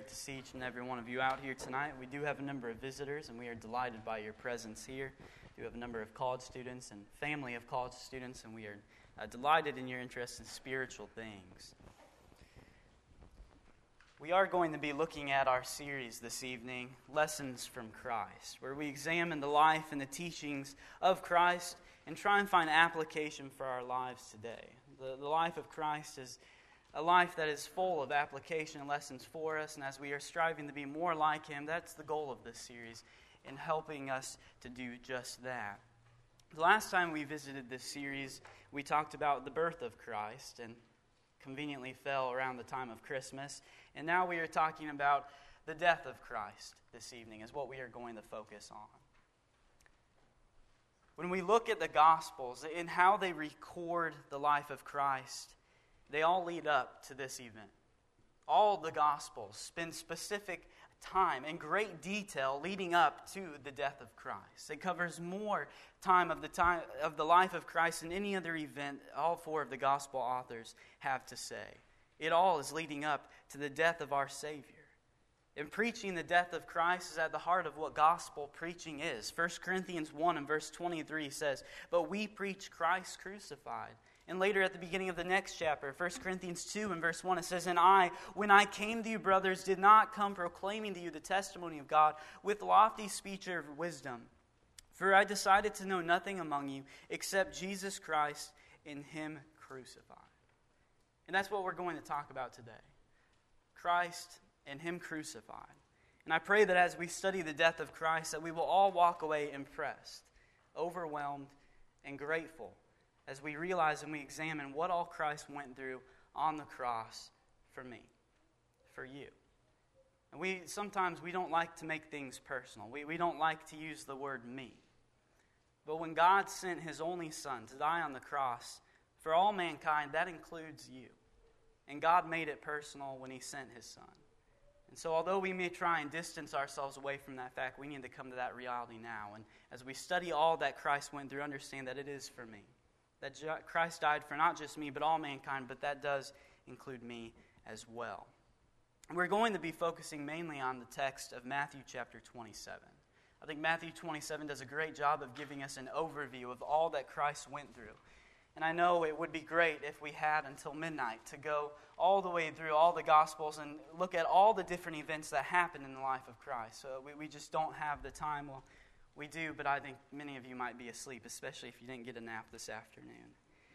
to see each and every one of you out here tonight. We do have a number of visitors, and we are delighted by your presence here. We have a number of college students and family of college students, and we are delighted in your interest in spiritual things. We are going to be looking at our series this evening, Lessons from Christ, where we examine the life and the teachings of Christ and try and find application for our lives today. The life of Christ is a life that is full of application and lessons for us, and as we are striving to be more like Him, that's the goal of this series, in helping us to do just that. The last time we visited this series, we talked about the birth of Christ, and conveniently fell around the time of Christmas, and now we are talking about the death of Christ this evening, is what we are going to focus on. When we look at the Gospels and how they record the life of Christ, they all lead up to this event. All the Gospels spend specific time and great detail leading up to the death of Christ. It covers more time of the life of Christ than any other event all four of the Gospel authors have to say. It all is leading up to the death of our Savior. And preaching the death of Christ is at the heart of what gospel preaching is. 1 Corinthians 1 and verse 23 says, "But we preach Christ crucified." And later at the beginning of the next chapter, 1 Corinthians 2 and verse 1, it says, "And I, when I came to you, brothers, did not come proclaiming to you the testimony of God with lofty speech or wisdom. For I decided to know nothing among you except Jesus Christ and Him crucified." And that's what we're going to talk about today. Christ and Him crucified. And I pray that as we study the death of Christ, that we will all walk away impressed, overwhelmed, and grateful as we realize and we examine what all Christ went through on the cross for me, for you. And sometimes we don't like to make things personal. We don't like to use the word me. But when God sent His only Son to die on the cross for all mankind, that includes you. And God made it personal when He sent His Son. And so although we may try and distance ourselves away from that fact, we need to come to that reality now. And as we study all that Christ went through, understand that it is for me. That Christ died for not just me, but all mankind, but that does include me as well. We're going to be focusing mainly on the text of Matthew chapter 27. I think Matthew 27 does a great job of giving us an overview of all that Christ went through. And I know it would be great if we had until midnight to go all the way through all the Gospels and look at all the different events that happened in the life of Christ. So we just don't have the time. Well, we do, but I think many of you might be asleep, especially if you didn't get a nap this afternoon.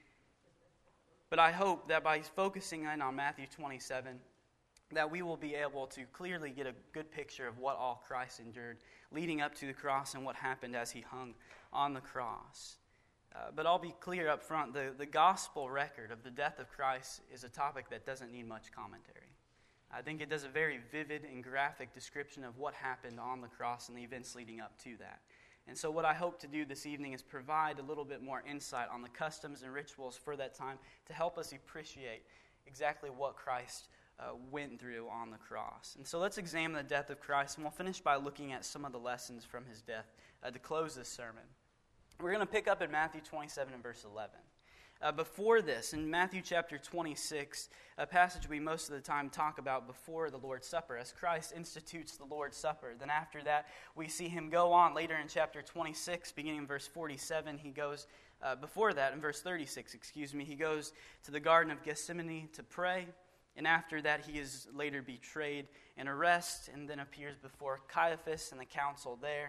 But I hope that by focusing in on Matthew 27, that we will be able to clearly get a good picture of what all Christ endured leading up to the cross and what happened as He hung on the cross. But I'll be clear up front, the gospel record of the death of Christ is a topic that doesn't need much commentary. I think it does a very vivid and graphic description of what happened on the cross and the events leading up to that. And so what I hope to do this evening is provide a little bit more insight on the customs and rituals for that time to help us appreciate exactly what Christ went through on the cross. And so let's examine the death of Christ, and we'll finish by looking at some of the lessons from His death to close this sermon. We're going to pick up in Matthew 27 and verse 11. Before this, in Matthew chapter 26, a passage we most of the time talk about before the Lord's Supper, as Christ institutes the Lord's Supper. Then after that, we see Him go on later in chapter 26, beginning in verse 47. He goes, before that, in verse 36, he goes to the Garden of Gethsemane to pray. And after that, He is later betrayed and arrested, and then appears before Caiaphas and the council there.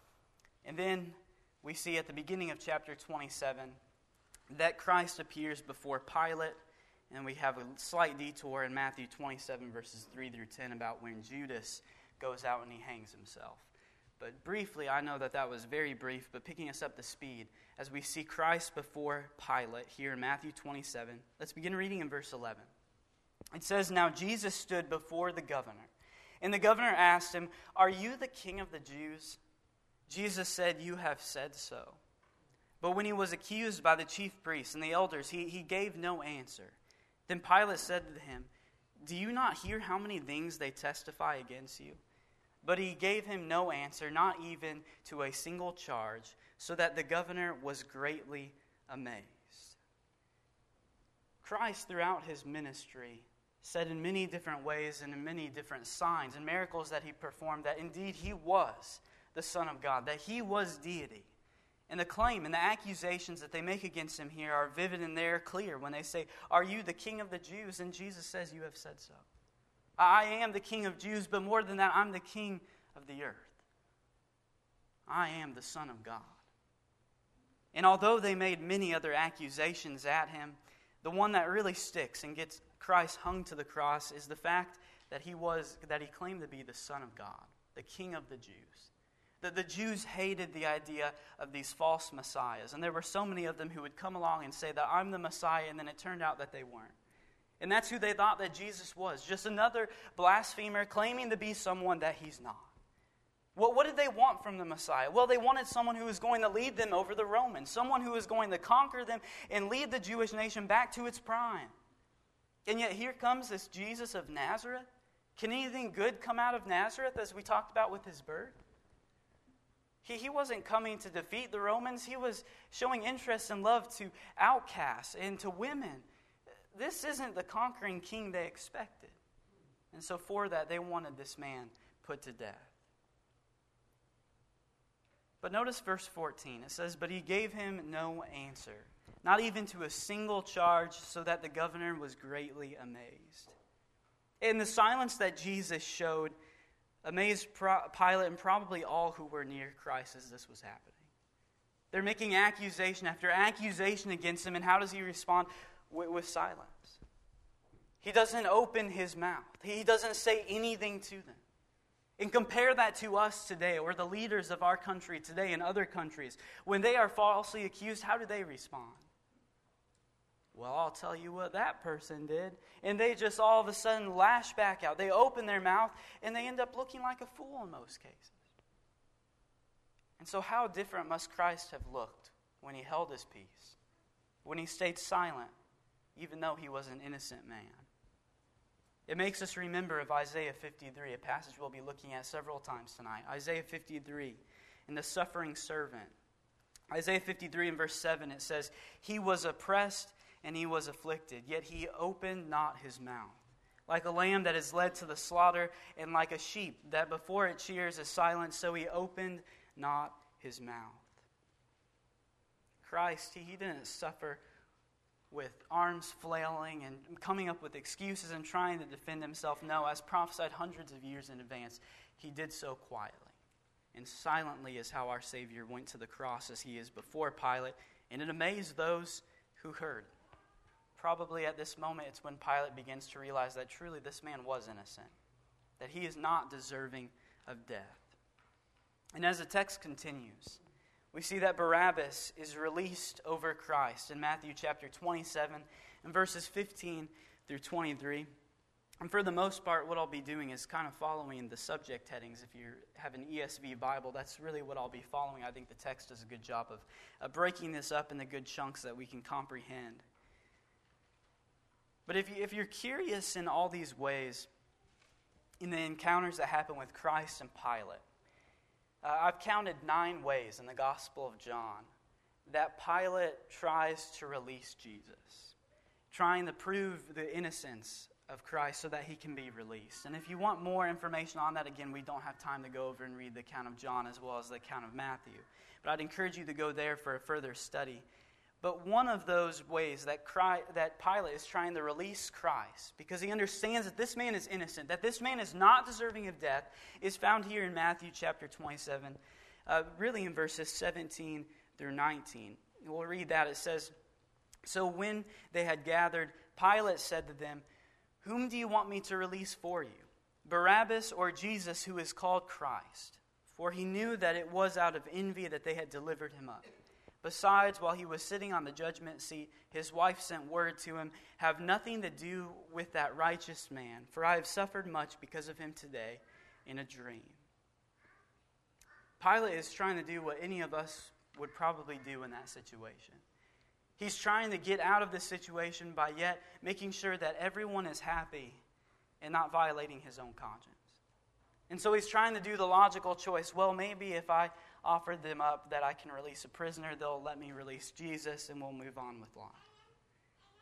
And then we see at the beginning of chapter 27 that Christ appears before Pilate, and we have a slight detour in Matthew 27 verses 3 through 10 about when Judas goes out and he hangs himself. But briefly, I know that was very brief, but picking us up to speed, as we see Christ before Pilate here in Matthew 27, let's begin reading in verse 11. It says, "Now Jesus stood before the governor, and the governor asked Him, 'Are you the king of the Jews?' Jesus said, 'You have said so.' But when He was accused by the chief priests and the elders, he gave no answer. Then Pilate said to him, 'Do you not hear how many things they testify against you?' But He gave him no answer, not even to a single charge, so that the governor was greatly amazed." Christ, throughout His ministry, said in many different ways and in many different signs and miracles that he performed that indeed he was the Son of God, that he was deity. And the claim and the accusations that they make against him here are vivid and they're clear when they say, "Are you the King of the Jews?" And Jesus says, "You have said so." I am the King of Jews, but more than that, I'm the King of the earth. I am the Son of God. And although they made many other accusations at him, the one that really sticks and gets Christ hung to the cross is the fact that he claimed to be the Son of God, the King of the Jews. That the Jews hated the idea of these false messiahs. And there were so many of them who would come along and say that I'm the Messiah, and then it turned out that they weren't. And that's who they thought that Jesus was. Just another blasphemer claiming to be someone that he's not. What did they want from the Messiah? Well, they wanted someone who was going to lead them over the Romans. Someone who was going to conquer them and lead the Jewish nation back to its prime. And yet here comes this Jesus of Nazareth. Can anything good come out of Nazareth, as we talked about with his birth? He wasn't coming to defeat the Romans. He was showing interest and love to outcasts and to women. This isn't the conquering king they expected. And so for that, they wanted this man put to death. But notice verse 14. It says, "But he gave him no answer, not even to a single charge, so that the governor was greatly amazed." In the silence that Jesus showed amazed Pilate and probably all who were near Christ as this was happening. They're making accusation after accusation against him, and how does he respond? With silence. He doesn't open his mouth. He doesn't say anything to them. And compare that to us today, or the leaders of our country today and other countries. When they are falsely accused, how do they respond? Well, I'll tell you what that person did. And they just all of a sudden lash back out. They open their mouth and they end up looking like a fool in most cases. And so how different must Christ have looked when he held his peace? When he stayed silent, even though he was an innocent man? It makes us remember of Isaiah 53, a passage we'll be looking at several times tonight. Isaiah 53, and the suffering servant. Isaiah 53 in verse 7, it says, "He was oppressed and he was afflicted, yet he opened not his mouth. Like a lamb that is led to the slaughter, and like a sheep that before it shears is silent, so he opened not his mouth." Christ, he didn't suffer with arms flailing and coming up with excuses and trying to defend himself. No, as prophesied hundreds of years in advance, he did so quietly. And silently is how our Savior went to the cross as he is before Pilate. And it amazed those who heard. Probably at this moment, it's when Pilate begins to realize that truly this man was innocent, that he is not deserving of death. And as the text continues, we see that Barabbas is released over Christ in Matthew chapter 27 and verses 15 through 23. And for the most part, what I'll be doing is kind of following the subject headings. If you have an ESV Bible, that's really what I'll be following. I think the text does a good job of breaking this up into good chunks that we can comprehend. But if you're curious in all these ways, in the encounters that happen with Christ and Pilate, I've counted 9 ways in the Gospel of John that Pilate tries to release Jesus, trying to prove the innocence of Christ so that he can be released. And if you want more information on that, again, we don't have time to go over and read the account of John as well as the account of Matthew. But I'd encourage you to go there for a further study. But one of those ways that Pilate is trying to release Christ, because he understands that this man is innocent, that this man is not deserving of death, is found here in Matthew chapter 27, really in verses 17 through 19. We'll read that. It says, "So when they had gathered, Pilate said to them, 'Whom do you want me to release for you, Barabbas or Jesus, who is called Christ?' For he knew that it was out of envy that they had delivered him up. Besides, while he was sitting on the judgment seat, his wife sent word to him, 'Have nothing to do with that righteous man, for I have suffered much because of him today in a dream.'" Pilate is trying to do what any of us would probably do in that situation. He's trying to get out of this situation by yet making sure that everyone is happy and not violating his own conscience. And so he's trying to do the logical choice. Well, maybe if I offered them up that I can release a prisoner, they'll let me release Jesus and we'll move on with life.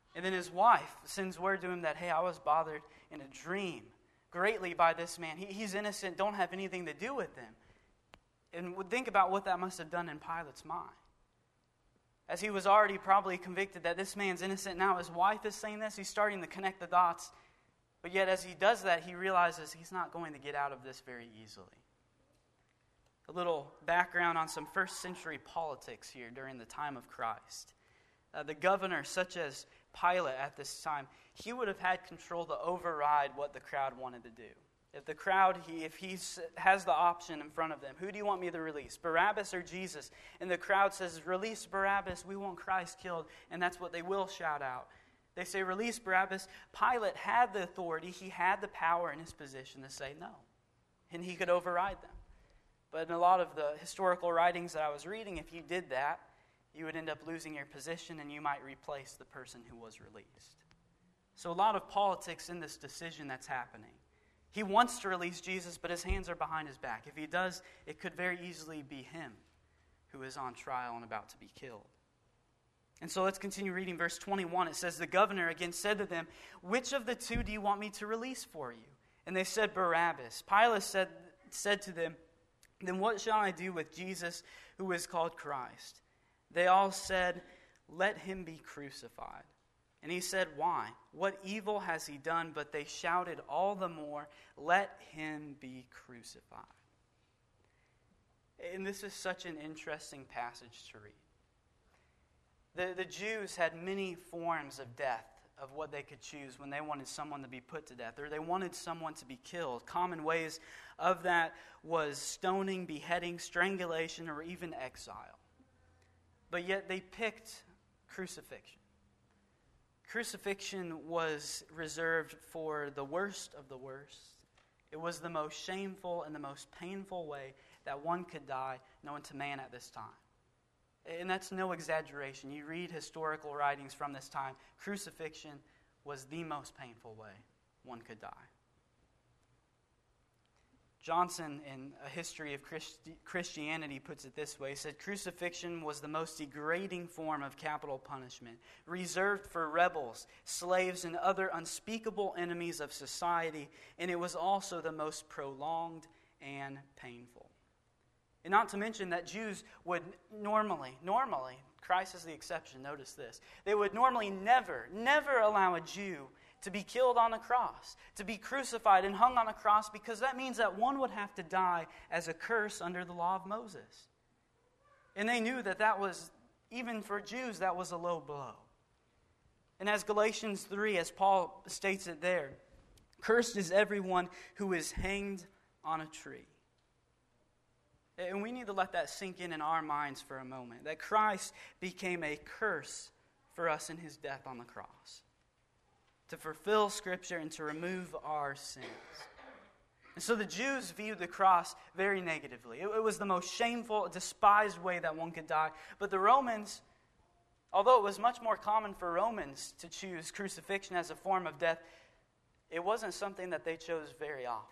And then his wife sends word to him that, hey, I was bothered in a dream greatly by this man. He's innocent, don't have anything to do with him. And think about what that must have done in Pilate's mind. As he was already probably convicted that this man's innocent, now his wife is saying this, he's starting to connect the dots. But yet as he does that, he realizes he's not going to get out of this very easily. A little background on some first century politics here during the time of Christ. The governor, such as Pilate at this time, he would have had control to override what the crowd wanted to do. If the crowd, if he has the option in front of them, who do you want me to release, Barabbas or Jesus? And the crowd says, release Barabbas, we want Christ killed. And that's what they will shout out. They say, release Barabbas. Pilate had the authority, he had the power in his position to say no. And he could override them. But in a lot of the historical writings that I was reading, if you did that, you would end up losing your position and you might replace the person who was released. So a lot of politics in this decision that's happening. He wants to release Jesus, but his hands are behind his back. If he does, it could very easily be him who is on trial and about to be killed. And so let's continue reading verse 21. It says, the governor again said to them, which of the two do you want me to release for you? And they said, Barabbas. Pilate said to them, then what shall I do with Jesus who is called Christ? They all said, let him be crucified. And he said, why? What evil has he done? But they shouted all the more, let him be crucified. And this is such an interesting passage to read. The Jews had many forms of death, of what they could choose when they wanted someone to be put to death, or they wanted someone to be killed. Common ways of that was stoning, beheading, strangulation, or even exile. But yet they picked crucifixion. Crucifixion was reserved for the worst of the worst. It was the most shameful and the most painful way that one could die known to man at this time. And that's no exaggeration. You read historical writings from this time, crucifixion was the most painful way one could die. Johnson, in A History of Christianity, puts it this way. He said, crucifixion was the most degrading form of capital punishment, reserved for rebels, slaves, and other unspeakable enemies of society, and it was also the most prolonged and painful. And not to mention that Jews would normally, Christ is the exception, notice this, they would normally never allow a Jew to be killed on a cross, to be crucified and hung on a cross, because that means that one would have to die as a curse under the law of Moses. And they knew that was, even for Jews, that was a low blow. And as Galatians 3, as Paul states it there, cursed is everyone who is hanged on a tree. And we need to let that sink in our minds for a moment, that Christ became a curse for us in his death on the cross, to fulfill Scripture and to remove our sins. And so the Jews viewed the cross very negatively. It was the most shameful, despised way that one could die. But the Romans, although it was much more common for Romans to choose crucifixion as a form of death, it wasn't something that they chose very often.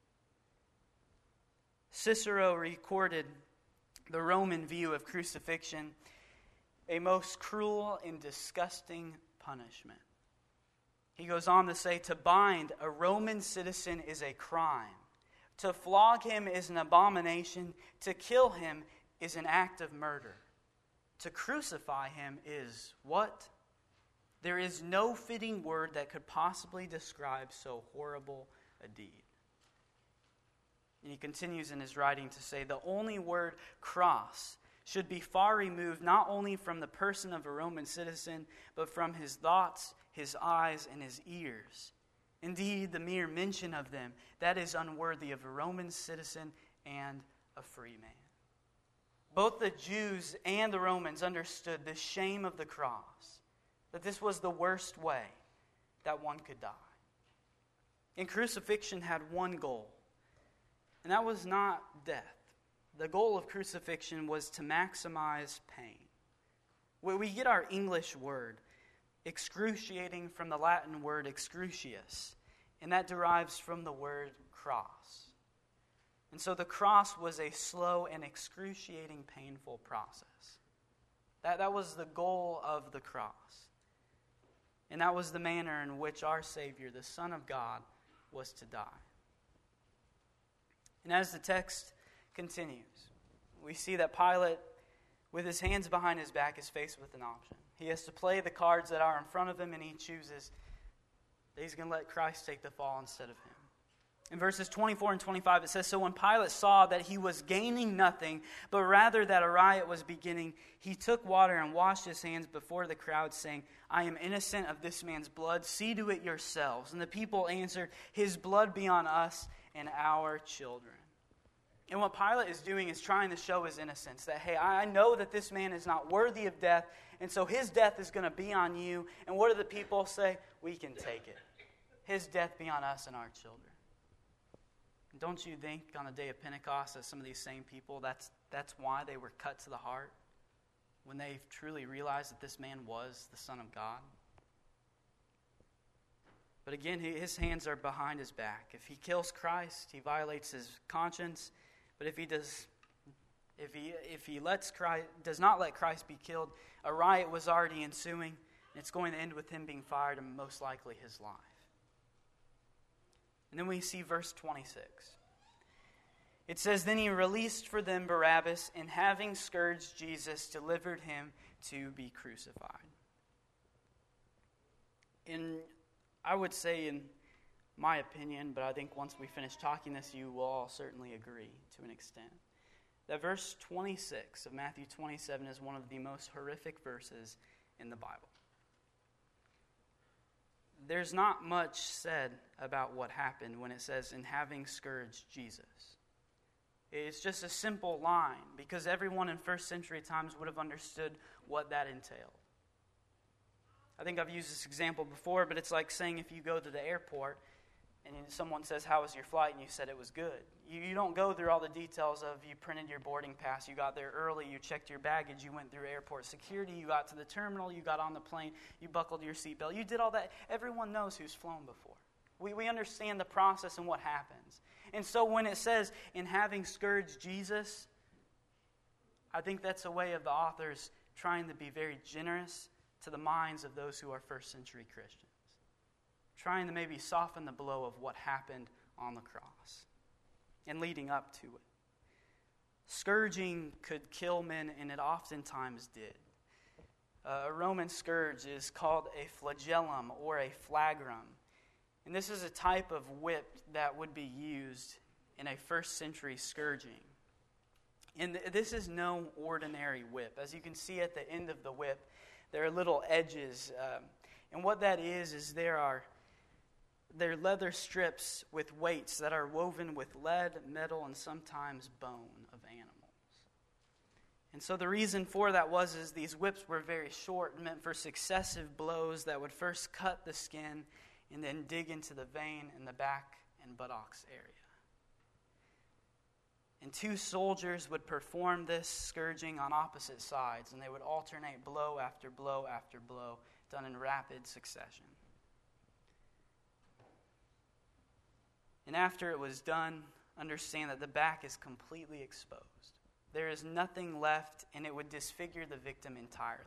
Cicero recorded the Roman view of crucifixion, a most cruel and disgusting punishment. He goes on to say, to bind a Roman citizen is a crime. To flog him is an abomination. To kill him is an act of murder. To crucify him is what? There is no fitting word that could possibly describe so horrible a deed. And he continues in his writing to say, the only word cross should be far removed not only from the person of a Roman citizen, but from his thoughts, his eyes, and his ears. Indeed, the mere mention of them, that is unworthy of a Roman citizen and a free man. Both the Jews and the Romans understood the shame of the cross, that this was the worst way that one could die. And crucifixion had one goal, and that was not death. The goal of crucifixion was to maximize pain. We get our English word, excruciating, from the Latin word excrucius, and that derives from the word cross. And so the cross was a slow and excruciating, painful process. That was the goal of the cross. And that was the manner in which our Savior, the Son of God, was to die. And as the text continues, we see that Pilate, with his hands behind his back, is faced with an option. He has to play the cards that are in front of him, and he chooses that he's going to let Christ take the fall instead of him. In verses 24 and 25, it says, "So when Pilate saw that he was gaining nothing, but rather that a riot was beginning, he took water and washed his hands before the crowd, saying, 'I am innocent of this man's blood. See to it yourselves.' And the people answered, 'His blood be on us and our children.'" And what Pilate is doing is trying to show his innocence. That, hey, I know that this man is not worthy of death, and so his death is going to be on you. And what do the people say? We can take it. His death be on us and our children. Don't you think on the day of Pentecost that some of these same people, that's why they were cut to the heart? When they truly realized that this man was the Son of God? But again, his hands are behind his back. If he kills Christ, he violates his conscience. But if he does not let Christ be killed, a riot was already ensuing, and it's going to end with him being fired and most likely his life. And then we see verse 26. It says, "Then he released for them Barabbas, and having scourged Jesus, delivered him to be crucified." And I would say, in my opinion, but I think once we finish talking this, you will all certainly agree to an extent, that verse 26 of Matthew 27 is one of the most horrific verses in the Bible. There's not much said about what happened when it says, "in having scourged Jesus." It's just a simple line, because everyone in first century times would have understood what that entailed. I think I've used this example before, but it's like saying if you go to the airport and someone says, "How was your flight?" and you said it was good. You don't go through all the details of you printed your boarding pass, you got there early, you checked your baggage, you went through airport security, you got to the terminal, you got on the plane, you buckled your seatbelt. You did all that. Everyone knows who's flown before. We understand the process and what happens. And so when it says, "in having scourged Jesus," I think that's a way of the authors trying to be very generous to the minds of those who are first century Christians. Trying to maybe soften the blow of what happened on the cross and leading up to it. Scourging could kill men, and it oftentimes did. A Roman scourge is called a flagellum or a flagrum. And this is a type of whip that would be used in a first century scourging. And this is no ordinary whip. As you can see at the end of the whip, there are little edges. And what that is they're leather strips with weights that are woven with lead, metal, and sometimes bone of animals. And so the reason for that is these whips were very short and meant for successive blows that would first cut the skin and then dig into the vein in the back and buttocks area. And two soldiers would perform this scourging on opposite sides, and they would alternate blow after blow after blow, done in rapid succession. And after it was done, understand that the back is completely exposed. There is nothing left, and it would disfigure the victim entirely.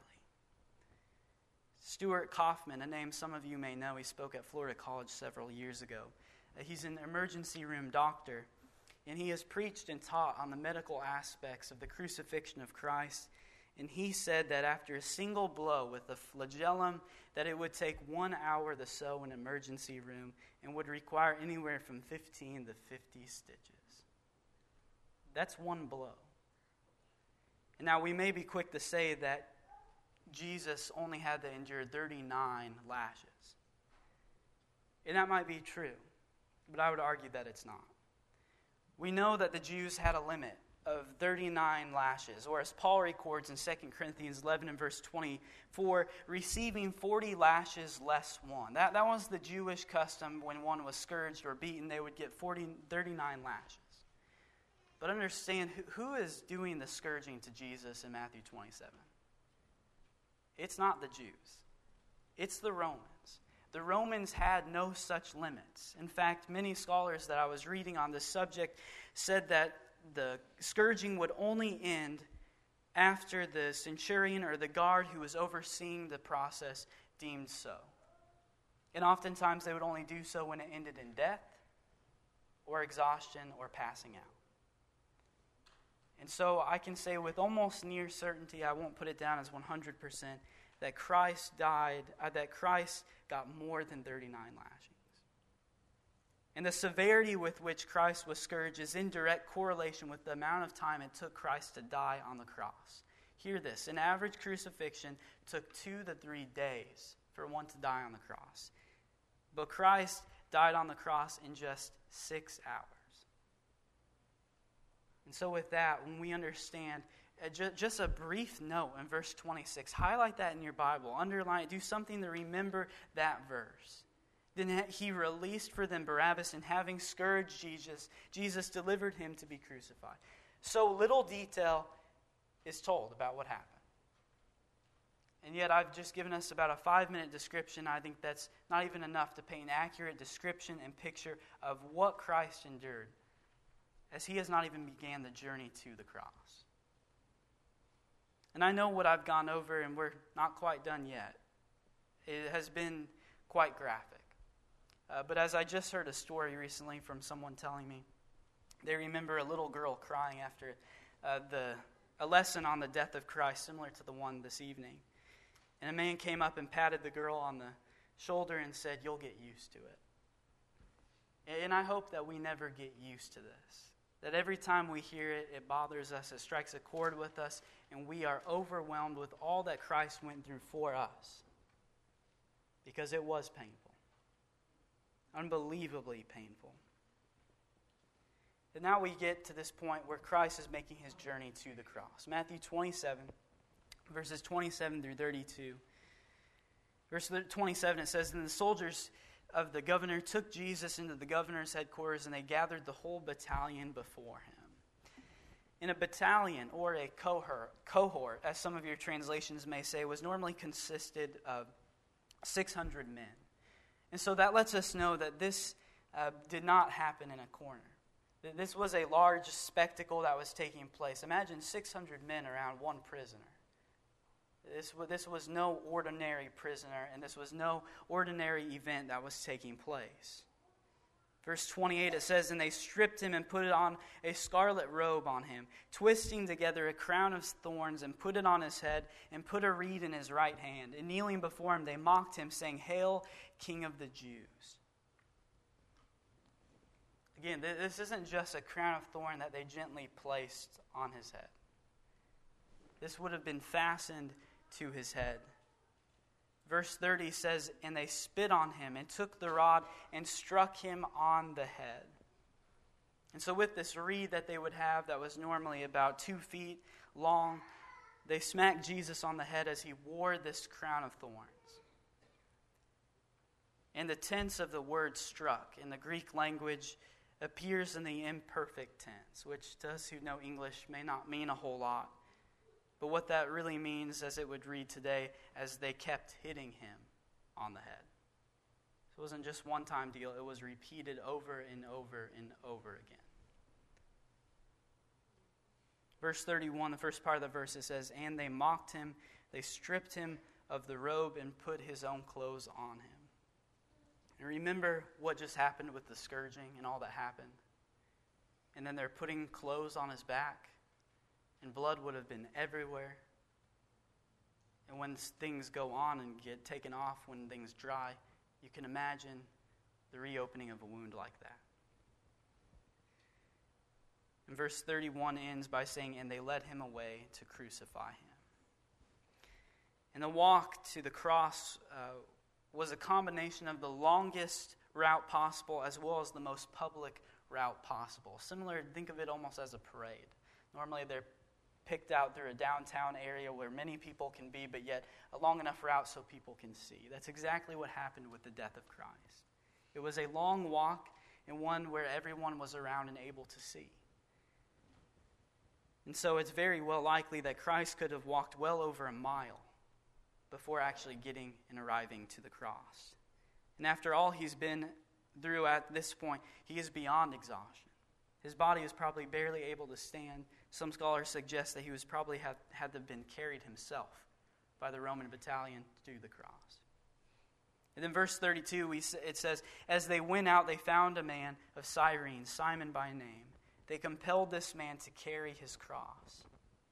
Stuart Kaufman, a name some of you may know, he spoke at Florida College several years ago. He's an emergency room doctor, and he has preached and taught on the medical aspects of the crucifixion of Christ. And he said that after a single blow with a flagellum, that it would take 1 hour to sew an emergency room and would require anywhere from 15 to 50 stitches. That's one blow. And now we may be quick to say that Jesus only had to endure 39 lashes. And that might be true, but I would argue that it's not. We know that the Jews had a limit of 39 lashes, or as Paul records in 2 Corinthians 11 and verse 24, receiving 40 lashes less one. That was the Jewish custom. When one was scourged or beaten, they would get 39 lashes. But understand, who is doing the scourging to Jesus in Matthew 27? It's not the Jews. It's the Romans. The Romans had no such limits. In fact, many scholars that I was reading on this subject said that the scourging would only end after the centurion or the guard who was overseeing the process deemed so. And oftentimes they would only do so when it ended in death or exhaustion or passing out. And so I can say with almost near certainty, I won't put it down as 100%, that Christ got more than 39 lashings. And the severity with which Christ was scourged is in direct correlation with the amount of time it took Christ to die on the cross. Hear this, an average crucifixion took 2 to 3 days for one to die on the cross. But Christ died on the cross in just 6 hours. And so with that, when we understand, just a brief note in verse 26, highlight that in your Bible, underline it, do something to remember that verse. Then he released for them Barabbas, and having scourged Jesus delivered him to be crucified. So little detail is told about what happened. And yet I've just given us about a 5-minute description. I think that's not even enough to paint an accurate description and picture of what Christ endured, as he has not even began the journey to the cross. And I know what I've gone over, and we're not quite done yet. It has been quite graphic. But as I just heard a story recently from someone telling me, they remember a little girl crying after a lesson on the death of Christ, similar to the one this evening. And a man came up and patted the girl on the shoulder and said, "You'll get used to it." And I hope that we never get used to this. That every time we hear it, it bothers us, it strikes a chord with us, and we are overwhelmed with all that Christ went through for us. Because it was painful. Unbelievably painful. And now we get to this point where Christ is making his journey to the cross. Matthew 27, verses 27 through 32. Verse 27, it says, "Then the soldiers of the governor took Jesus into the governor's headquarters, and they gathered the whole battalion before him." In a battalion, or a cohort, as some of your translations may say, was normally consisted of 600 men. And so that lets us know that this did not happen in a corner. This was a large spectacle that was taking place. Imagine 600 men around one prisoner. This was no ordinary prisoner, and this was no ordinary event that was taking place. Verse 28, it says, "And they stripped him and put on a scarlet robe on him, twisting together a crown of thorns, and put it on his head, and put a reed in his right hand. And kneeling before him, they mocked him, saying, 'Hail, King of the Jews.'" Again, this isn't just a crown of thorn that they gently placed on his head. This would have been fastened to his head. Verse 30 says, "And they spit on him and took the rod and struck him on the head." And so with this reed that they would have that was normally about 2 feet long, they smacked Jesus on the head as he wore this crown of thorns. And the tense of the word "struck" in the Greek language appears in the imperfect tense, which to us who know English may not mean a whole lot. But what that really means, as it would read today, as they kept hitting him on the head. So it wasn't just one-time deal. It was repeated over and over and over again. Verse 31, the first part of the verse, it says, "And they mocked him. They stripped him of the robe and put his own clothes on him." And remember what just happened with the scourging and all that happened. And then they're putting clothes on his back. And blood would have been everywhere. And when things go on and get taken off, when things dry, you can imagine the reopening of a wound like that. And verse 31 ends by saying, "And they led him away to crucify him." And the walk to the cross was a combination of the longest route possible as well as the most public route possible. Similar, think of it almost as a parade. Normally they're picked out through a downtown area where many people can be, but yet a long enough route so people can see. That's exactly what happened with the death of Christ. It was a long walk and one where everyone was around and able to see. And so it's very well likely that Christ could have walked well over a mile before actually getting and arriving to the cross. And after all he's been through at this point, he is beyond exhaustion. His body is probably barely able to stand. Some scholars suggest that he was probably had to have been carried himself by the Roman battalion to the cross. And then verse 32, it says, as they went out, they found a man of Cyrene, Simon by name. They compelled this man to carry his cross.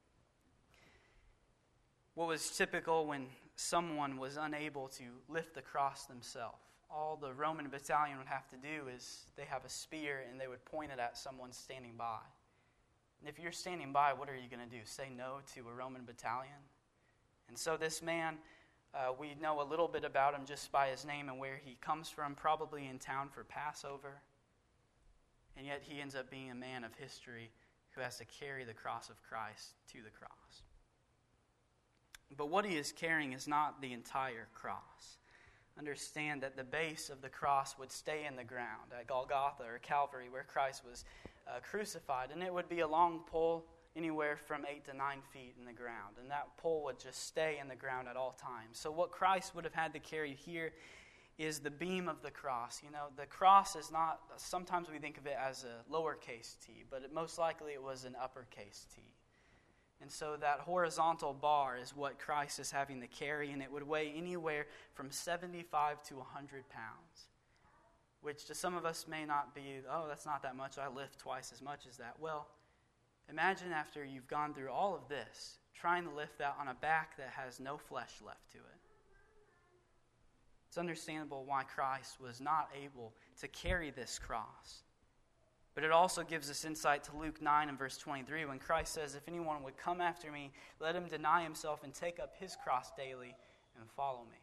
What was typical when someone was unable to lift the cross themselves, all the Roman battalion would have to do is they have a spear and they would point it at someone standing by. And if you're standing by, what are you going to do? Say no to a Roman battalion? And so this man, we know a little bit about him just by his name and where he comes from, probably in town for Passover. And yet he ends up being a man of history who has to carry the cross of Christ to the cross. But what he is carrying is not the entire cross. Understand that the base of the cross would stay in the ground at Golgotha or Calvary where Christ was crucified. And it would be a long pole anywhere from 8 to 9 feet in the ground. And that pole would just stay in the ground at all times. So what Christ would have had to carry here is the beam of the cross. You know, the cross is not, sometimes we think of it as a lowercase t, but most likely it was an uppercase t. And so that horizontal bar is what Christ is having to carry, and it would weigh anywhere from 75 to 100 pounds, which to some of us may not be, oh, that's not that much, I lift twice as much as that. Well, imagine after you've gone through all of this, trying to lift that on a back that has no flesh left to it. It's understandable why Christ was not able to carry this cross. But it also gives us insight to Luke 9 and verse 23 when Christ says, if anyone would come after me, let him deny himself and take up his cross daily and follow me.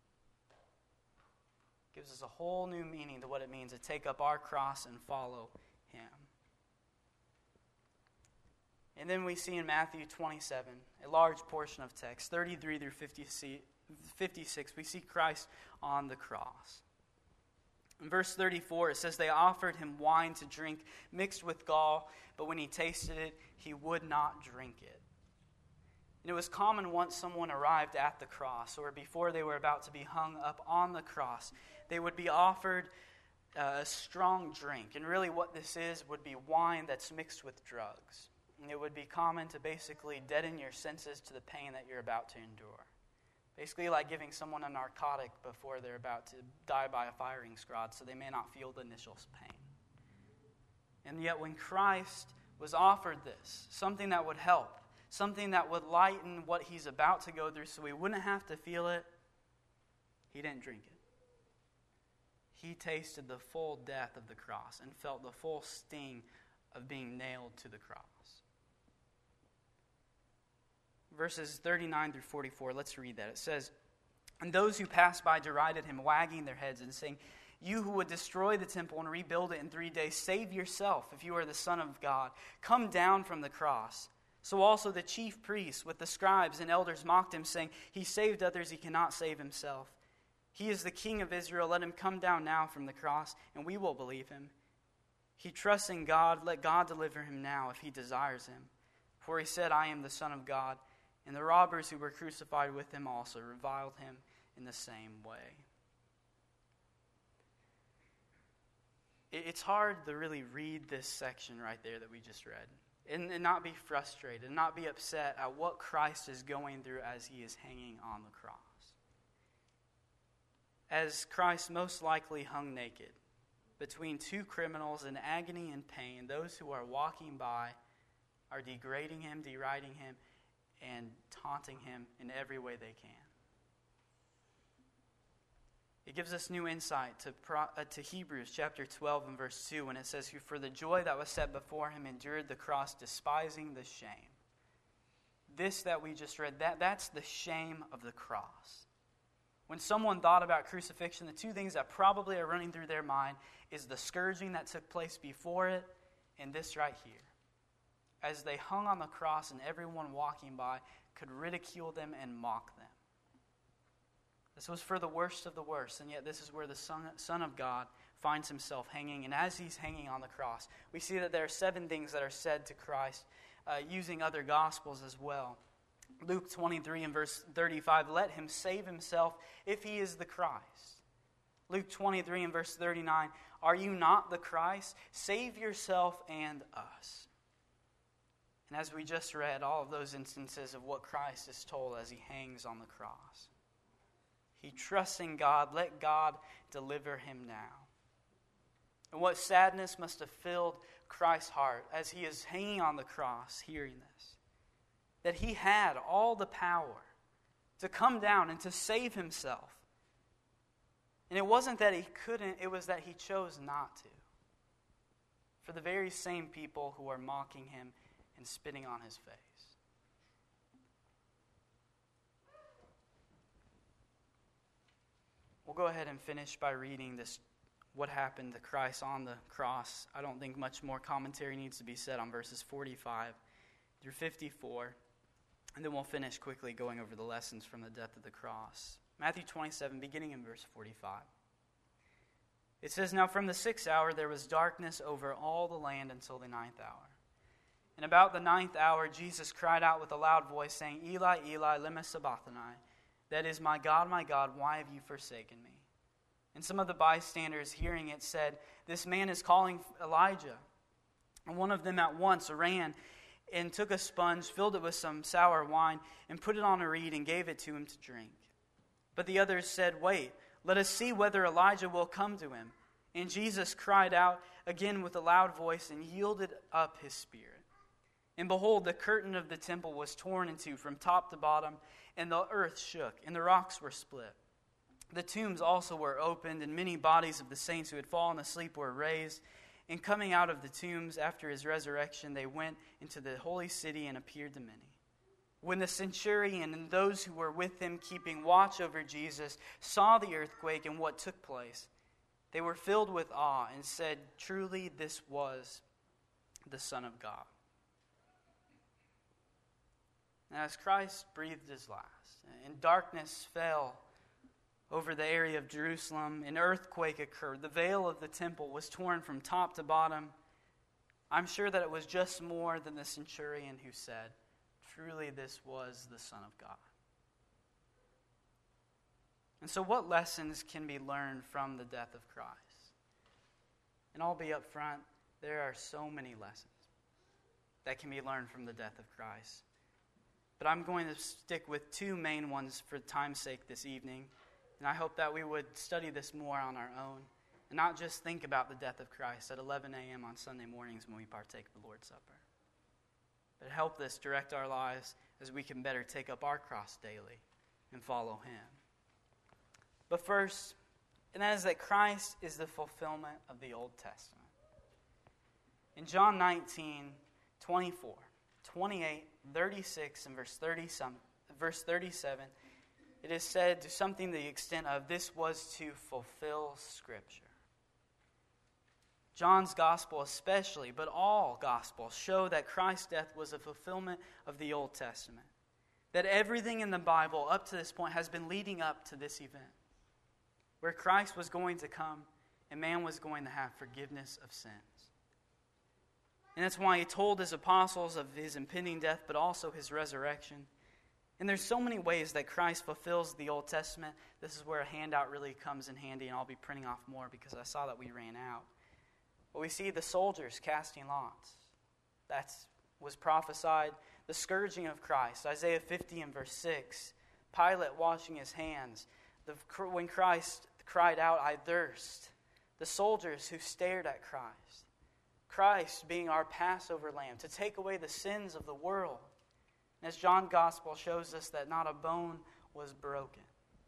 It gives us a whole new meaning to what it means to take up our cross and follow him. And then we see in Matthew 27, a large portion of text, 33 through 56, we see Christ on the cross. In verse 34, it says, they offered him wine to drink mixed with gall, but when he tasted it, he would not drink it. And it was common once someone arrived at the cross, or before they were about to be hung up on the cross, they would be offered a strong drink. And really what this is would be wine that's mixed with drugs. And it would be common to basically deaden your senses to the pain that you're about to endure. Basically like giving someone a narcotic before they're about to die by a firing squad so they may not feel the initial pain. And yet when Christ was offered this, something that would help, something that would lighten what he's about to go through so he wouldn't have to feel it, he didn't drink it. He tasted the full death of the cross and felt the full sting of being nailed to the cross. Verses 39 through 44, let's read that. It says, and those who passed by derided him, wagging their heads and saying, you who would destroy the temple and rebuild it in 3 days, save yourself if you are the Son of God. Come down from the cross. So also the chief priests with the scribes and elders mocked him, saying, he saved others, he cannot save himself. He is the King of Israel. Let him come down now from the cross, and we will believe him. He trusts in God. Let God deliver him now if he desires him. For he said, I am the Son of God. And the robbers who were crucified with him also reviled him in the same way. It's hard to really read this section right there that we just read and not be frustrated and not be upset at what Christ is going through as he is hanging on the cross. As Christ most likely hung naked between two criminals in agony and pain, those who are walking by are degrading him, deriding him, and taunting him in every way they can. It gives us new insight to Hebrews chapter 12 and verse 2 when it says, who for the joy that was set before him endured the cross, despising the shame. This that we just read, that's the shame of the cross. When someone thought about crucifixion, the two things that probably are running through their mind is the scourging that took place before it and this right here. As they hung on the cross and everyone walking by could ridicule them and mock them. This was for the worst of the worst, and yet this is where the Son of God finds himself hanging. And as he's hanging on the cross, we see that there are 7 things that are said to Christ using other Gospels as well. Luke 23 and verse 35, let him save himself if he is the Christ. Luke 23 and verse 39, are you not the Christ? Save yourself and us. And as we just read, all of those instances of what Christ is told as he hangs on the cross. He trusts in God. Let God deliver him now. And what sadness must have filled Christ's heart as he is hanging on the cross, hearing this. That he had all the power to come down and to save himself. And it wasn't that he couldn't, it was that he chose not to. For the very same people who are mocking him and spitting on his face. We'll go ahead and finish by reading this, what happened to Christ on the cross. I don't think much more commentary needs to be said on verses 45 through 54. And then we'll finish quickly going over the lessons from the death of the cross. Matthew 27, beginning in verse 45. It says, "Now from the 6th hour there was darkness over all the land until the 9th hour. And about the 9th hour Jesus cried out with a loud voice, saying, Eli, Eli, lema sabachthani? That is, my God, why have you forsaken me? And some of the bystanders hearing it said, This man is calling Elijah. And one of them at once ran and took a sponge, filled it with some sour wine, and put it on a reed and gave it to him to drink. But the others said, Wait, let us see whether Elijah will come to him. And Jesus cried out again with a loud voice and yielded up his spirit. And behold, the curtain of the temple was torn in two from top to bottom, and the earth shook, and the rocks were split. The tombs also were opened, and many bodies of the saints who had fallen asleep were raised. And coming out of the tombs after his resurrection, they went into the holy city and appeared to many. When the centurion and those who were with him keeping watch over Jesus saw the earthquake and what took place, they were filled with awe and said, Truly this was the Son of God. And as Christ breathed his last, and darkness fell over the area of Jerusalem, an earthquake occurred. The veil of the temple was torn from top to bottom. I'm sure that it was just more than the centurion who said, Truly this was the Son of God. And so what lessons can be learned from the death of Christ? And I'll be up front, there are so many lessons that can be learned from the death of Christ. But I'm going to stick with two main ones for time's sake this evening. And I hope that we would study this more on our own and not just think about the death of Christ at 11 a.m. on Sunday mornings when we partake of the Lord's Supper. But help this direct our lives as we can better take up our cross daily and follow him. But first, and that is that Christ is the fulfillment of the Old Testament. In John 19, 24, 28, 36, and verse 37, it is said to something to the extent of, this was to fulfill Scripture. John's gospel especially, but all gospels, show that Christ's death was a fulfillment of the Old Testament. That everything in the Bible up to this point has been leading up to this event, where Christ was going to come and man was going to have forgiveness of sins. And that's why he told his apostles of his impending death, but also his resurrection. And there's so many ways that Christ fulfills the Old Testament. This is where a handout really comes in handy, and I'll be printing off more because I saw that we ran out. But we see the soldiers casting lots. That was prophesied. The scourging of Christ, Isaiah 50 and verse 6. Pilate washing his hands. When Christ cried out, I thirst. The soldiers who stared at Christ. Christ being our Passover lamb to take away the sins of the world. And as John's gospel shows us that not a bone was broken.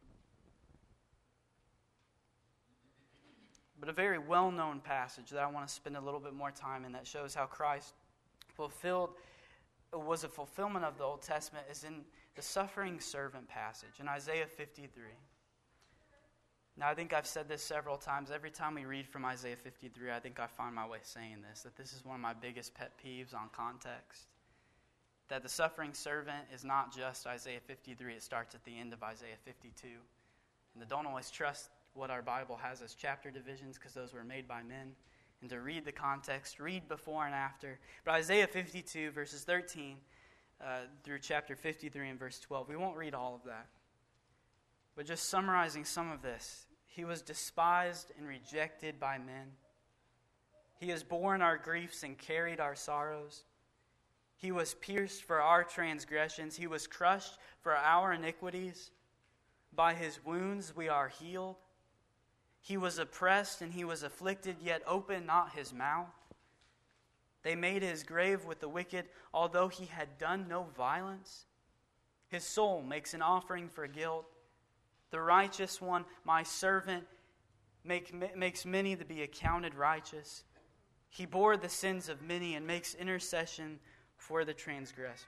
But a very well-known passage that I want to spend a little bit more time in that shows how Christ was a fulfillment of the Old Testament is in the suffering servant passage in Isaiah 53. Now, I think I've said this several times. Every time we read from Isaiah 53, I think I find my way saying this, that this is one of my biggest pet peeves on context. That the suffering servant is not just Isaiah 53. It starts at the end of Isaiah 52. And don't always trust what our Bible has as chapter divisions because those were made by men. And to read the context, read before and after. But Isaiah 52, verses 13 through chapter 53 and verse 12. We won't read all of that. But just summarizing some of this. He was despised and rejected by men. He has borne our griefs and carried our sorrows. He was pierced for our transgressions. He was crushed for our iniquities. By his wounds we are healed. He was oppressed and he was afflicted, yet opened not his mouth. They made his grave with the wicked, although he had done no violence. His soul makes an offering for guilt. The righteous one, my servant, makes many to be accounted righteous. He bore the sins of many and makes intercession for the transgressors.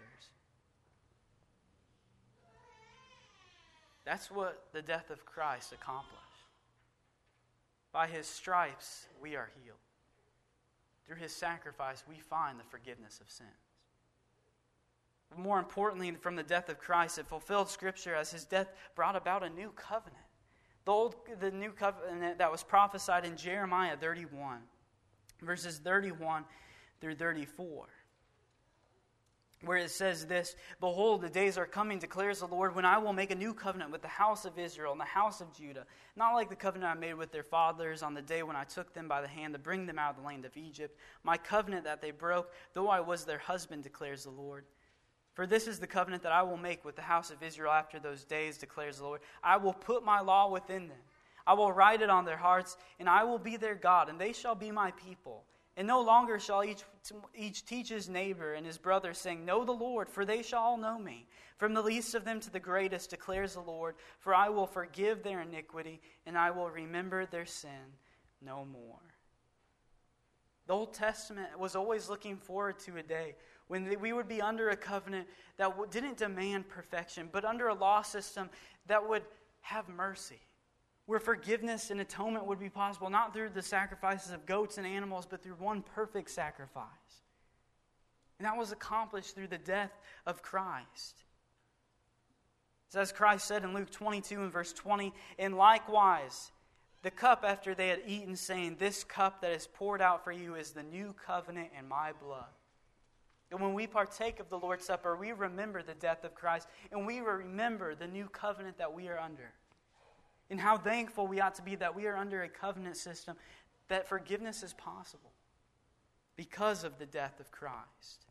That's what the death of Christ accomplished. By his stripes we are healed. Through his sacrifice we find the forgiveness of sins. But more importantly, from the death of Christ, it fulfilled Scripture as his death brought about a new covenant. The new covenant that was prophesied in Jeremiah 31, verses 31 through 34. Where it says this, "Behold, the days are coming, declares the Lord, when I will make a new covenant with the house of Israel and the house of Judah, not like the covenant I made with their fathers on the day when I took them by the hand to bring them out of the land of Egypt, my covenant that they broke, though I was their husband, declares the Lord. For this is the covenant that I will make with the house of Israel after those days, declares the Lord. I will put my law within them. I will write it on their hearts, and I will be their God, and they shall be my people. And no longer shall each teach his neighbor and his brother, saying, Know the Lord, for they shall all know me. From the least of them to the greatest, declares the Lord, for I will forgive their iniquity, and I will remember their sin no more." The Old Testament was always looking forward to a day when we would be under a covenant that didn't demand perfection, but under a law system that would have mercy, where forgiveness and atonement would be possible, not through the sacrifices of goats and animals, but through one perfect sacrifice. And that was accomplished through the death of Christ. As Christ said in Luke 22 and verse 20, "And likewise, the cup after they had eaten, saying, This cup that is poured out for you is the new covenant in my blood." And when we partake of the Lord's Supper, we remember the death of Christ, and we remember the new covenant that we are under. And how thankful we ought to be that we are under a covenant system, that forgiveness is possible because of the death of Christ.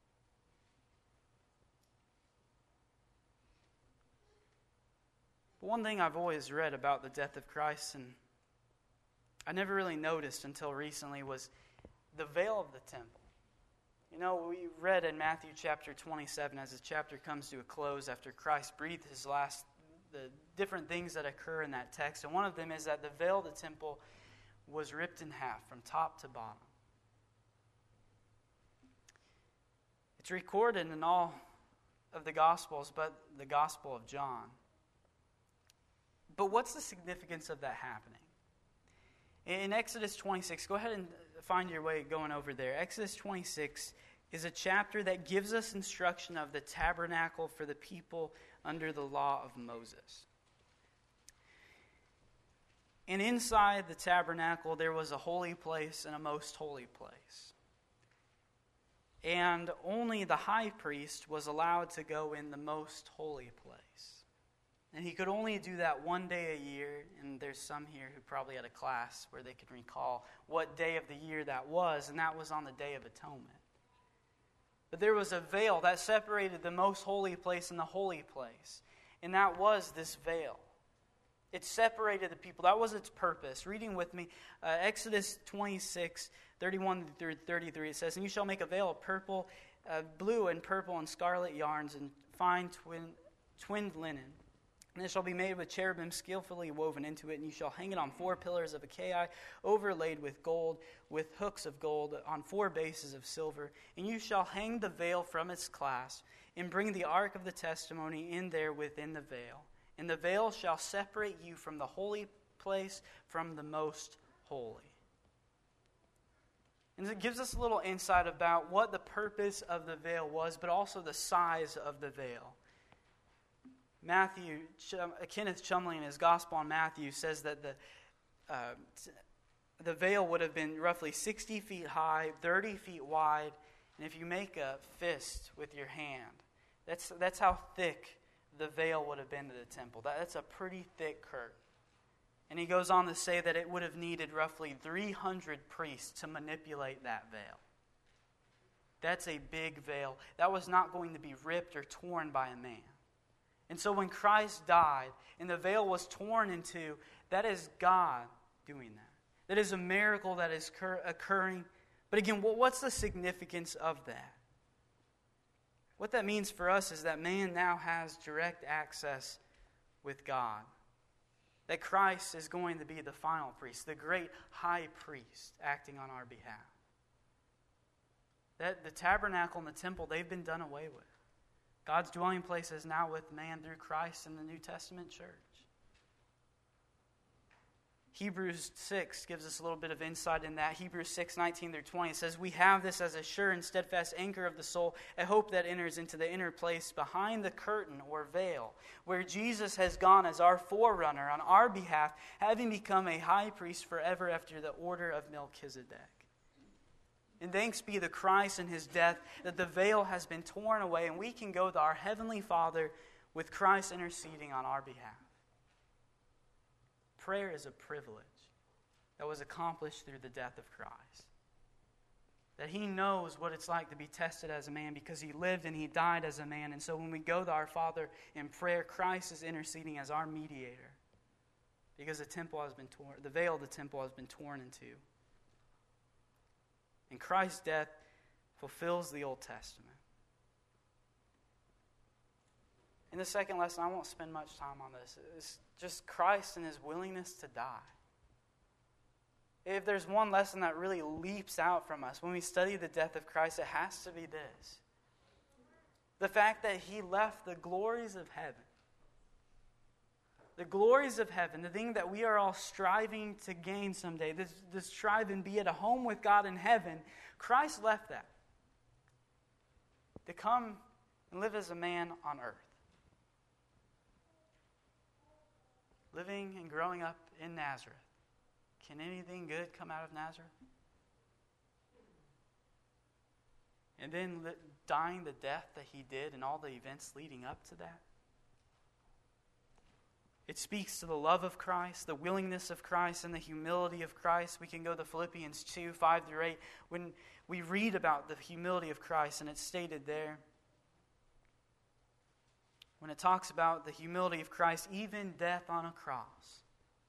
But one thing I've always read about the death of Christ, and I never really noticed until recently, was the veil of the temple. You know, we read in Matthew chapter 27, as the chapter comes to a close after Christ breathed his last, the different things that occur in that text. And one of them is that the veil of the temple was ripped in half from top to bottom. It's recorded in all of the Gospels, but the Gospel of John. But what's the significance of that happening? In Exodus 26, go ahead and find your way going over there. Exodus 26 is a chapter that gives us instruction of the tabernacle for the people under the law of Moses. And inside the tabernacle, there was a holy place and a most holy place. And only the high priest was allowed to go in the most holy place. And he could only do that one day a year, and there's some here who probably had a class where they could recall what day of the year that was, and that was on the Day of Atonement. But there was a veil that separated the most holy place and the holy place, and that was this veil. It separated the people. That was its purpose. Reading with me, Exodus 26, 31 through 33, it says, "And you shall make a veil of purple, blue and purple and scarlet yarns, and fine twinned linen. And it shall be made with cherubim skillfully woven into it, and you shall hang it on 4 pillars of acacia, overlaid with gold, with hooks of gold, on 4 bases of silver. And you shall hang the veil from its clasp, and bring the ark of the testimony in there within the veil. And the veil shall separate you from the holy place, from the most holy." And it gives us a little insight about what the purpose of the veil was, but also the size of the veil. Kenneth Chumley in his Gospel on Matthew says that the veil would have been roughly 60 feet high, 30 feet wide, and if you make a fist with your hand, that's how thick the veil would have been to the temple. That's a pretty thick curtain. And he goes on to say that it would have needed roughly 300 priests to manipulate that veil. That's a big veil. That was not going to be ripped or torn by a man. And so when Christ died and the veil was torn in two, that is God doing that. That is a miracle that is occurring. But again, what's the significance of that? What that means for us is that man now has direct access with God. That Christ is going to be the final priest, the great high priest acting on our behalf. That the tabernacle and the temple, they've been done away with. God's dwelling place is now with man through Christ in the New Testament church. Hebrews 6 gives us a little bit of insight in that. Hebrews 6:19-20 says, "We have this as a sure and steadfast anchor of the soul, a hope that enters into the inner place behind the curtain or veil, where Jesus has gone as our forerunner on our behalf, having become a high priest forever after the order of Melchizedek." And thanks be to Christ and His death that the veil has been torn away and we can go to our Heavenly Father with Christ interceding on our behalf. Prayer is a privilege that was accomplished through the death of Christ. That He knows what it's like to be tested as a man because He lived and He died as a man. And so when we go to our Father in prayer, Christ is interceding as our mediator because the veil of the temple has been torn in two. And Christ's death fulfills the Old Testament. In the second lesson, I won't spend much time on this. It's just Christ and His willingness to die. If there's one lesson that really leaps out from us when we study the death of Christ, it has to be this. The fact that He left the glories of heaven. The glories of heaven, the thing that we are all striving to gain someday, this strive and be at a home with God in heaven, Christ left that to come and live as a man on earth. Living and growing up in Nazareth. Can anything good come out of Nazareth? And then dying the death that He did and all the events leading up to that. It speaks to the love of Christ, the willingness of Christ, and the humility of Christ. We can go to Philippians 2:5-8 when we read about the humility of Christ, and it's stated there. When it talks about the humility of Christ, even death on a cross.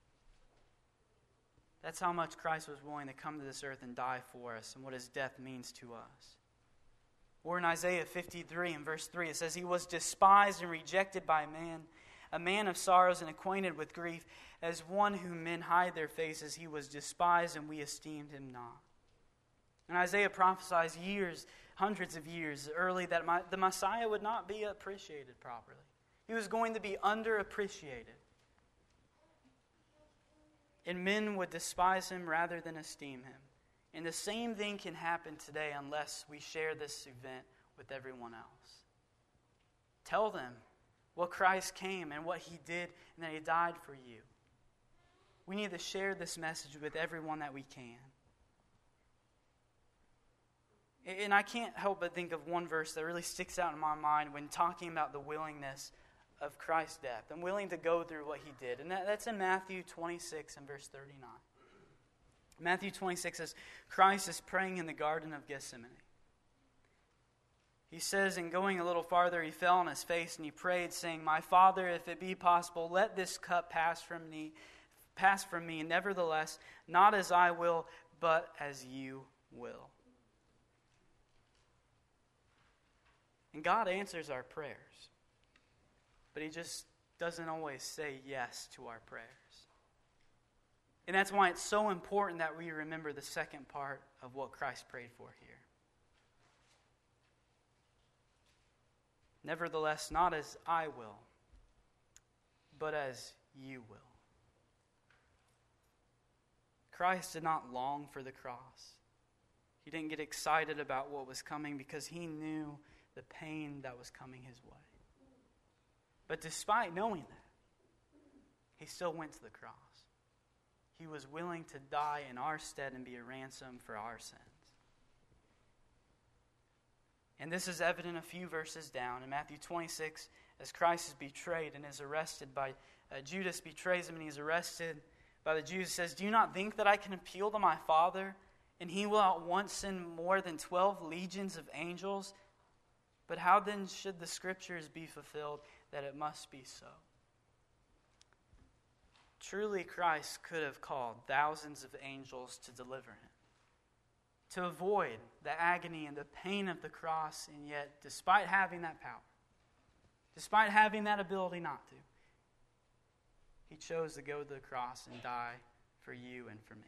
That's how much Christ was willing to come to this earth and die for us, and what His death means to us. Or in Isaiah 53 and verse 3, it says, "He was despised and rejected by man, a man of sorrows and acquainted with grief, as one whom men hide their faces, He was despised and we esteemed Him not." And Isaiah prophesies hundreds of years early that the Messiah would not be appreciated properly. He was going to be underappreciated. And men would despise Him rather than esteem Him. And the same thing can happen today unless we share this event with everyone else. Tell them what Christ came and what He did and that He died for you. We need to share this message with everyone that we can. And I can't help but think of one verse that really sticks out in my mind when talking about the willingness of Christ's death. I'm willing to go through what He did. And that's in Matthew 26 and verse 39. Matthew 26 says, Christ is praying in the Garden of Gethsemane. He says, and going a little farther, He fell on His face and He prayed, saying, "My Father, if it be possible, let this cup pass from me. Nevertheless, not as I will, but as You will." And God answers our prayers. But He just doesn't always say yes to our prayers. And that's why it's so important that we remember the second part of what Christ prayed for here. Nevertheless, not as I will, but as You will. Christ did not long for the cross. He didn't get excited about what was coming because He knew the pain that was coming His way. But despite knowing that, He still went to the cross. He was willing to die in our stead and be a ransom for our sins. And this is evident a few verses down. In Matthew 26, as Christ is betrayed and is arrested by Judas betrays Him and He's arrested by the Jews, says, "Do you not think that I can appeal to my Father, and He will at once send more than 12 legions of angels? But how then should the Scriptures be fulfilled that it must be so. Truly, Christ could have called thousands of angels to deliver him, to avoid the agony and the pain of the cross, and yet, despite having that power, despite having that ability not to, he chose to go to the cross and die for you and for me.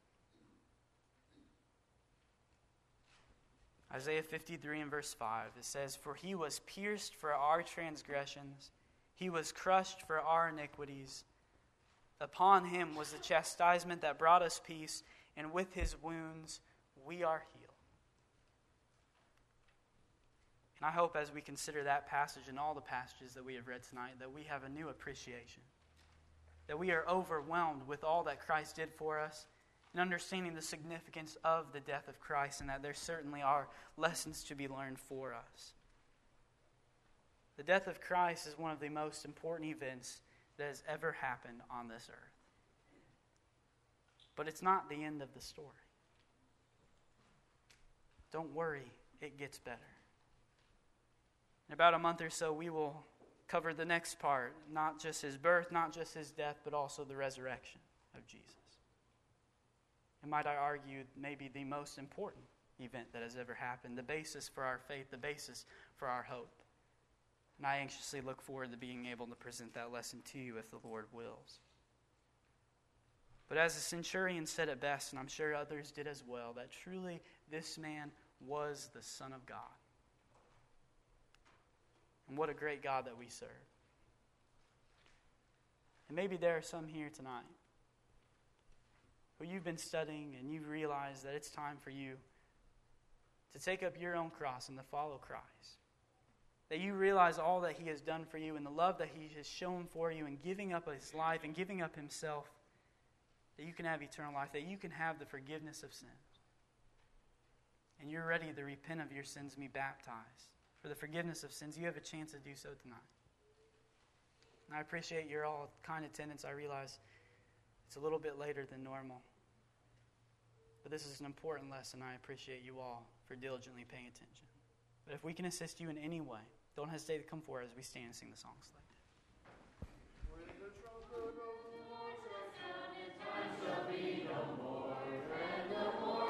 Isaiah 53 and verse 5, it says, "For he was pierced for our transgressions, he was crushed for our iniquities. Upon him was the chastisement that brought us peace, and with his wounds we are healed." And I hope as we consider that passage and all the passages that we have read tonight, that we have a new appreciation, that we are overwhelmed with all that Christ did for us, and understanding the significance of the death of Christ, and that there certainly are lessons to be learned for us. The death of Christ is one of the most important events that has ever happened on this earth. But it's not the end of the story. Don't worry, it gets better. In about a month or so, we will cover the next part, not just his birth, not just his death, but also the resurrection of Jesus. And might I argue, maybe the most important event that has ever happened, the basis for our faith, the basis for our hope. And I anxiously look forward to being able to present that lesson to you if the Lord wills. But as the centurion said it best, and I'm sure others did as well, that truly this man was the Son of God. And what a great God that we serve. And maybe there are some here tonight who you've been studying and you've realized that it's time for you to take up your own cross and to follow Christ. That you realize all that he has done for you and the love that he has shown for you in giving up his life and giving up himself, that you can have eternal life, that you can have the forgiveness of sins. And you're ready to repent of your sins and be baptized for the forgiveness of sins. You have a chance to do so tonight. And I appreciate your all kind attendance. I realize it's a little bit later than normal. But this is an important lesson. I appreciate you all for diligently paying attention. But if we can assist you in any way, don't hesitate to come forward as we stand and sing the song select.